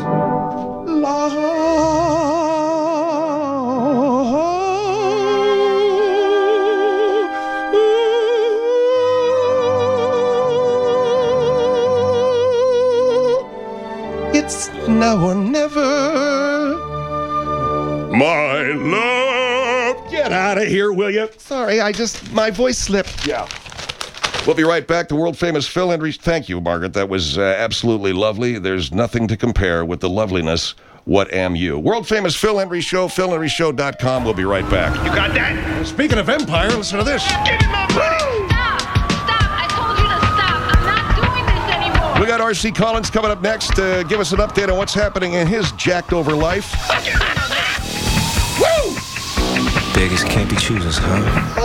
It's now or never. My love. Get out of here, will you? Sorry, my voice slipped. Yeah. We'll be right back. The world-famous Phil Hendry. Thank you, Margaret. That was absolutely lovely. There's nothing to compare with the loveliness. What am you? World-famous Phil Hendry Show, philhendryshow.com. We'll be right back. You got that? Speaking of empire, listen to this. Give me my money! Stop! I told you to stop. I'm not doing this anymore. We got R.C. Collins coming up next to give us an update on what's happening in his jacked-over life. Woo! Beggars can't be choosers, huh?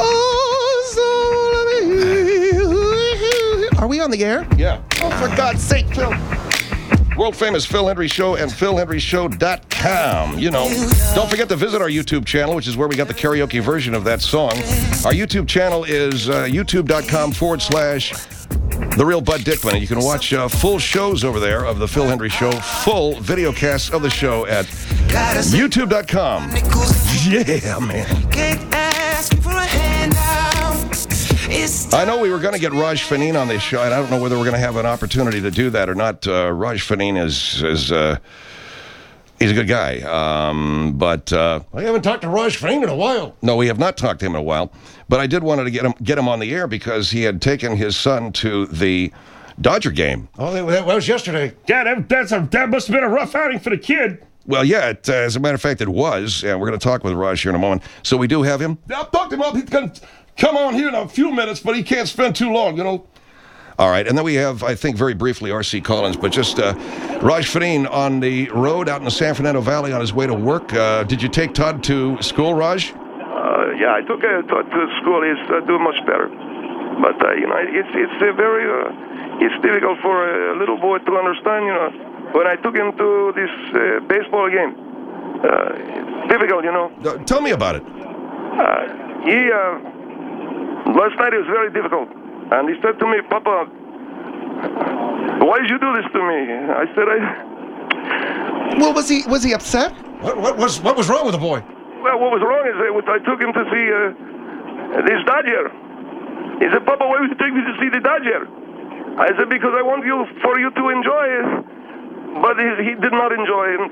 Are we on the air? Yeah. Oh, for God's sake, Phil. World-famous Phil Hendry Show and philhendryshow.com. Don't forget to visit our YouTube channel, which is where we got the karaoke version of that song. Our YouTube channel is youtube.com/The Real Bud Dickman. And you can watch full shows over there of the Phil Hendry Show, full video casts of the show at youtube.com. Yeah, man. I know we were going to get Raj Faneen on this show, and I don't know whether we're going to have an opportunity to do that or not. Raj Faneen is he's a good guy, but I haven't talked to Raj Faneen in a while. No, we have not talked to him in a while. But I did want to get him on the air because he had taken his son to the Dodger game. Oh, that was yesterday. Yeah, that must have been a rough outing for the kid. Well, yeah, as a matter of fact, it was. And we're going to talk with Raj here in a moment. So we do have him? I'll talk to him up. He's going to come on here in a few minutes, but he can't spend too long, All right, and then we have, I think, very briefly, R.C. Collins, but just Raj Faneen on the road out in the San Fernando Valley on his way to work. Did you take Todd to school, Raj? Yeah, I took Todd to school. He's doing much better. But, it's a very it's difficult for a little boy to understand, you know. When I took him to this baseball game, it's difficult, you know. Tell me about it. Last night it was very difficult. And he said to me, Papa, why did you do this to me? I said, Well, was he upset? What was wrong with the boy? Well, what was wrong is I took him to see this Dodger. He said, Papa, why would you take me to see the Dodger? I said, because I want for you to enjoy it. But he did not enjoy it.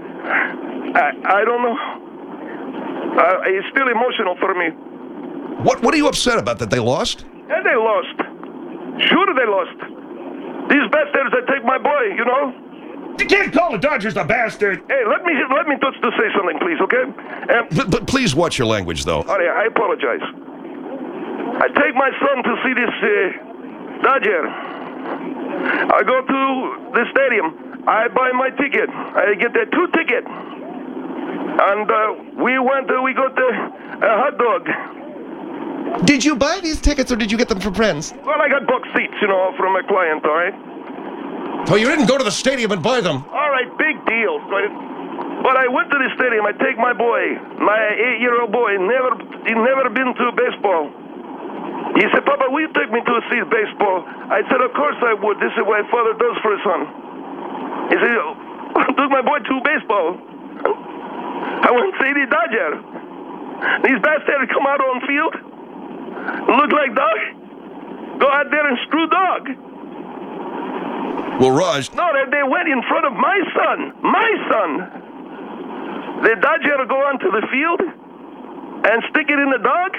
I don't know. It's still emotional for me. What are you upset about, that they lost? And they lost. Sure they lost. These bastards that take my boy, you know? You can't call the Dodgers a bastard. Hey, let me just to say something, please, okay? But please watch your language, though. All right, I apologize. I take my son to see this Dodger. I go to the stadium. I buy my ticket. I get the 2 ticket. And we got a hot dog. Did you buy these tickets or did you get them from friends? Well, I got box seats, you know, from a client, all right? Oh, you didn't go to the stadium and buy them. All right, big deal. But I went to the stadium. I take my boy, my 8-year-old boy, he never been to baseball. He said, Papa, will you take me to see baseball? I said, of course I would. This is what father does for his son. He said, took my boy to baseball. I went to see the Dodger. These bastards come out on field, look like dog, go out there and screw dog. Well, Raj... No, they went in front of my son. My son. The Dodger go onto the field and stick it in the dog.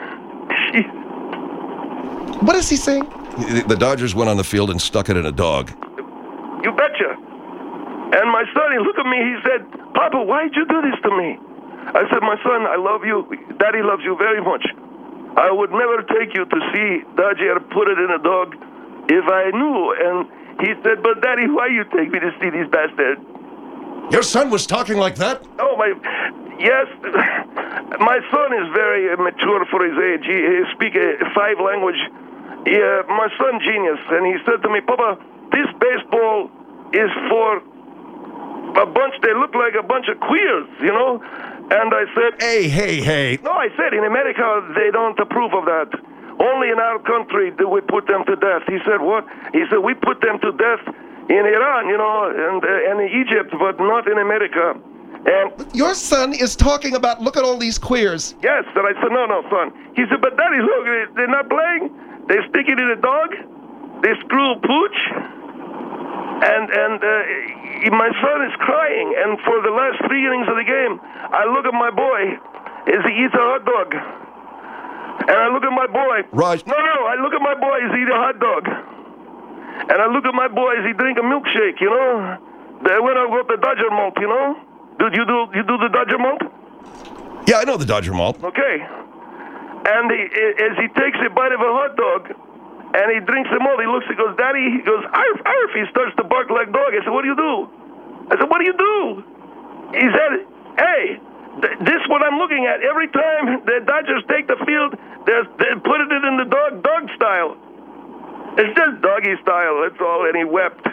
What is he saying? The Dodgers went on the field and stuck it in a dog. You betcha. And my son, he looked at me, he said, Papa, why'd you do this to me? I said, my son, I love you. Daddy loves you very much. I would never take you to see Dodger put it in a dog if I knew. And he said, but Daddy, why you take me to see these bastards? Your son was talking like that? Oh, yes. My son is very mature for his age. He speaks 5 languages. My son, genius. And he said to me, Papa, this baseball is for a bunch, they look like a bunch of queers, you know? And I said... Hey. No, I said, in America, they don't approve of that. Only in our country do we put them to death. He said, what? He said, we put them to death in Iran, you know, and in Egypt, but not in America. And your son is talking about, look at all these queers. Yes, and I said, no, son. He said, but Daddy, look, they're not playing. They stick it in a dog. They screw a pooch. And my son is crying. And for the last 3 innings of the game, I look at my boy as he eats a hot dog. And I look at my boy. Raj. No, I look at my boy as he eat a hot dog. And I look at my boy as he drink a milkshake, you know. When I got the Dodger malt, you know. You do the Dodger malt? Yeah, I know the Dodger malt. Okay. And as he takes a bite of a hot dog, and he drinks the malt, he looks, he goes, Daddy, he goes, arf, arf. He starts to bark like dog. I said, what do you do? I said, what do you do? He said, hey, this is what I'm looking at. Every time the Dodgers take the field, they put it in the dog style. It's just doggy style, that's all, and he wept.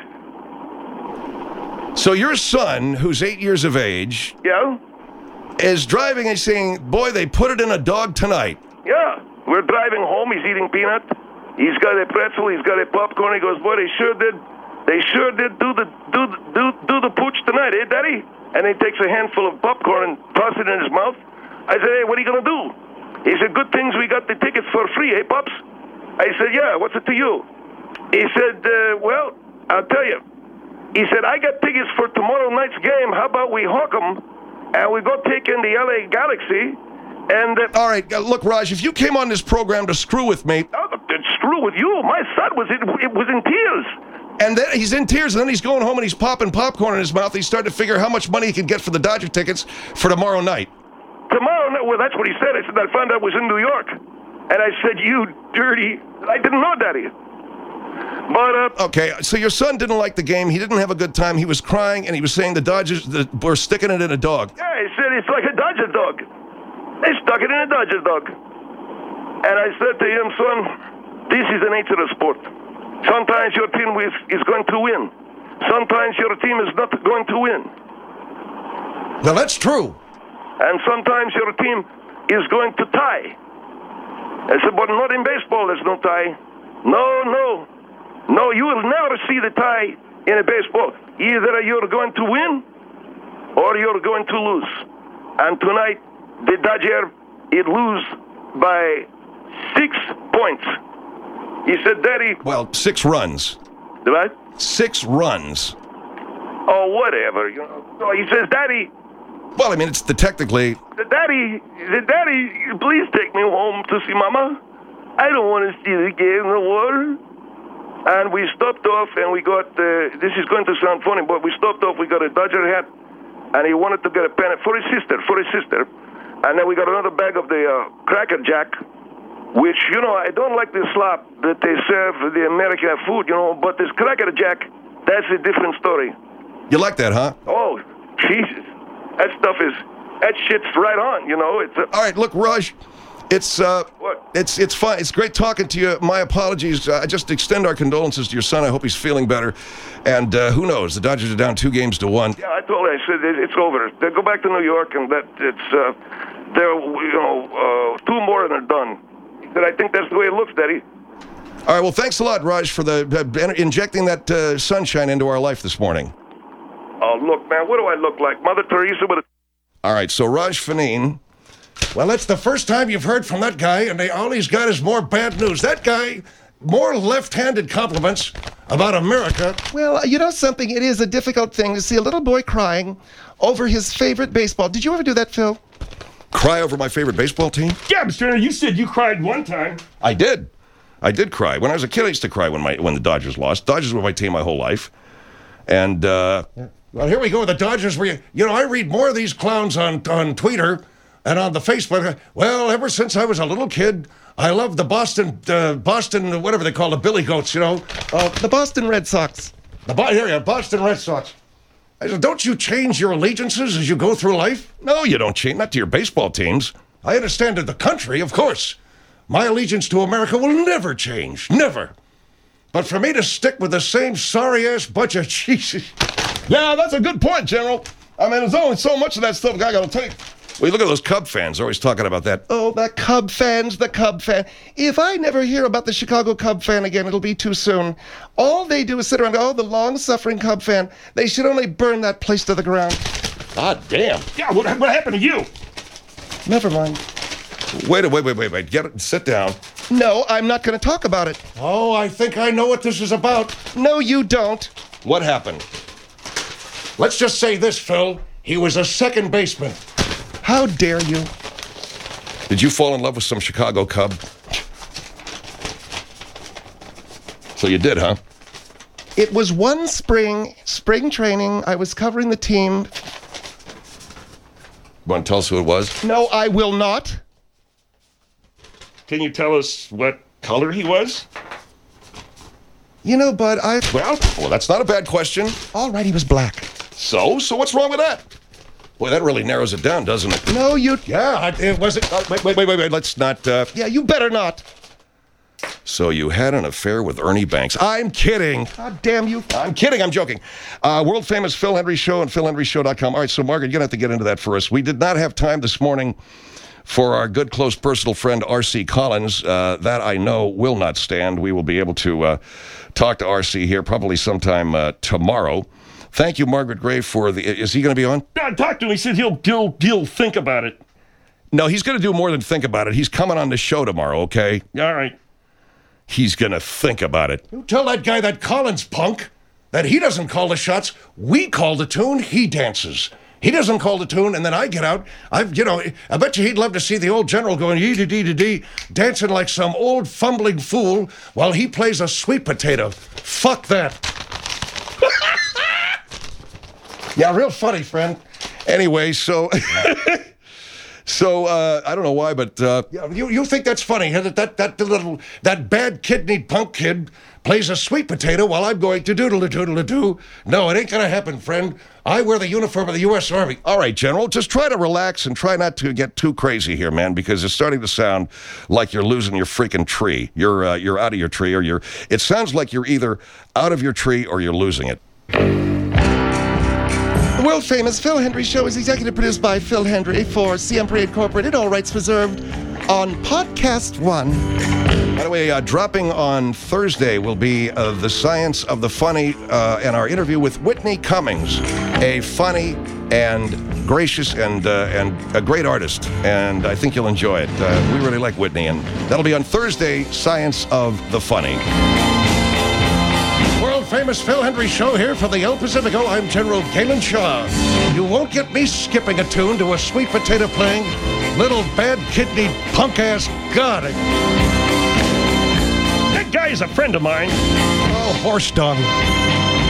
So your son, who's 8 years of age... Yeah? ...is driving and saying, boy, they put it in a dog tonight. Yeah. We're driving home, he's eating peanut. He's got a pretzel, he's got a popcorn. He goes, boy, they sure did do the pooch tonight, eh, Daddy? And he takes a handful of popcorn and tosses it in his mouth. I said, hey, what are you going to do? He said, good things we got the tickets for free, eh, Pops? I said, yeah, what's it to you? He said, well, I'll tell you. He said, I got tickets for tomorrow night's game. How about we hawk them and we go take in the LA Galaxy and... All right, look, Raj, if you came on this program to screw with me... Oh, screw with you? My son was in tears. And then he's in tears, and then he's going home and he's popping popcorn in his mouth. He's starting to figure how much money he can get for the Dodger tickets for tomorrow night. Tomorrow night? Well, that's what he said. I said, I found out it was in New York. And I said, you dirty... I didn't know, Daddy. But, okay, so your son didn't like the game. He didn't have a good time. He was crying, and he was saying the Dodgers were sticking it in a dog. Yeah, he said it's like a Dodger dog. They stuck it in a Dodger dog. And I said to him, son, this is the nature of sport. Sometimes your team is going to win. Sometimes your team is not going to win. Now, that's true. And sometimes your team is going to tie. I said, but not in baseball, there's no tie. No, you will never see the tie in a baseball. Either you're going to win or you're going to lose. And tonight, the Dodgers, it lose by 6 points. He said, Daddy... Well, 6 runs. What? 6 runs. Oh, whatever. You know. So he says, Daddy... Well, I mean, it's the technically... Daddy, please take me home to see Mama. I don't want to see the game in the water. And we stopped off and we got... this is going to sound funny, but we stopped off. We got a Dodger hat. And he wanted to get a pennant for his sister. And then we got another bag of the Cracker Jack, which, you know, I don't like the slop that they serve the American food, you know, but this Cracker Jack, that's a different story. You like that, huh? Oh, Jesus. That shit's right on, you know. All right, look, Raj, it's fine. It's great talking to you. My apologies. I just extend our condolences to your son. I hope he's feeling better. And who knows? The Dodgers are down 2-1. Yeah, I told her. I said it's over. They go back to New York, and they're 2 more and they're done. But I think that's the way it looks, Daddy. All right. Well, thanks a lot, Raj, for injecting that sunshine into our life this morning. Oh, look, man, what do I look like? Mother Teresa with a... All right, so Raj Fanine. Well, it's the first time you've heard from that guy, and all he's got is more bad news. That guy, more left-handed compliments about America. Well, you know something? It is a difficult thing to see a little boy crying over his favorite baseball. Did you ever do that, Phil? Cry over my favorite baseball team? Yeah, Mr. Turner, you said you cried one time. I did cry. When I was a kid, I used to cry when the Dodgers lost. Dodgers were my team my whole life. And, Well, here we go with the Dodgers. I read more of these clowns on Twitter and on the Facebook. Well, ever since I was a little kid, I love the Boston, whatever they call the Billy Goats, you know. The Boston Red Sox. Boston Red Sox. I said, don't you change your allegiances as you go through life? No, you don't change. Not to your baseball teams. I understand to the country, of course. My allegiance to America will never change. Never. But for me to stick with the same sorry-ass bunch of Jesus... Yeah, that's a good point, General. I mean, there's only so much of that stuff I got to take. Well, you look at those Cub fans. They're always talking about that. Oh, the Cub fan. If I never hear about the Chicago Cub fan again, it'll be too soon. All they do is sit around and go, oh, the long-suffering Cub fan. They should only burn that place to the ground. God damn. Yeah, what happened to you? Never mind. Wait. Sit down. No, I'm not going to talk about it. Oh, I think I know what this is about. No, you don't. What happened? Let's just say this, Phil. He was a second baseman. How dare you? Did you fall in love with some Chicago Cub? So you did, huh? It was one spring training. I was covering the team. You want to tell us who it was? No, I will not. Can you tell us what color he was? You know, Bud, Well, that's not a bad question. All right, he was black. So what's wrong with that? Boy, that really narrows it down, doesn't it? No, you... Yeah, it wasn't... Wait, let's not... Yeah, you better not. So you had an affair with Ernie Banks. I'm kidding. God damn you. I'm kidding. I'm joking. World famous Phil Hendrie Show and PhilHendrieShow.com. All right, so Margaret, you're going to have to get into that for us. We did not have time this morning for our good, close, personal friend, R.C. Collins. That I know will not stand. We will be able to talk to R.C. here probably sometime tomorrow. Thank you, Margaret Gray, for the... Is he going to be on? I talked to him. He said he'll think about it. No, he's going to do more than think about it. He's coming on the show tomorrow, okay? All right. He's going to think about it. You tell that guy, that Collins punk, that he doesn't call the shots. We call the tune, he dances. He doesn't call the tune, and then I get out. I bet you he'd love to see the old general going yee-dee-dee-dee-dee, dancing like some old fumbling fool while he plays a sweet potato. Fuck that. Yeah, real funny, friend. Anyway, so So I don't know why, but You think that's funny, huh? That bad kidneyed punk kid plays a sweet potato while I'm going to doodle-a-doodle-a-doo? No, it ain't gonna happen, friend. I wear the uniform of the U.S. Army. all right, General, just try to relax and try not to get too crazy here, man, because it's starting to sound like you're losing your freaking tree. You're out of your tree, or it sounds like you're either out of your tree or you're losing it. The world-famous Phil Hendry Show is executive produced by Phil Hendry for Siempre Incorporated, all rights reserved, on Podcast One. By the way, dropping on Thursday will be The Science of the Funny and our interview with Whitney Cummings, a funny and gracious and a great artist, and I think you'll enjoy it. We really like Whitney, and that'll be on Thursday, Science of the Funny. World-famous Phil Hendry Show here from the El Pacifico. I'm General Galen Shaw. You won't get me skipping a tune to a sweet potato playing little bad kidney punk-ass god. That guy is a friend of mine. Oh, horse dung.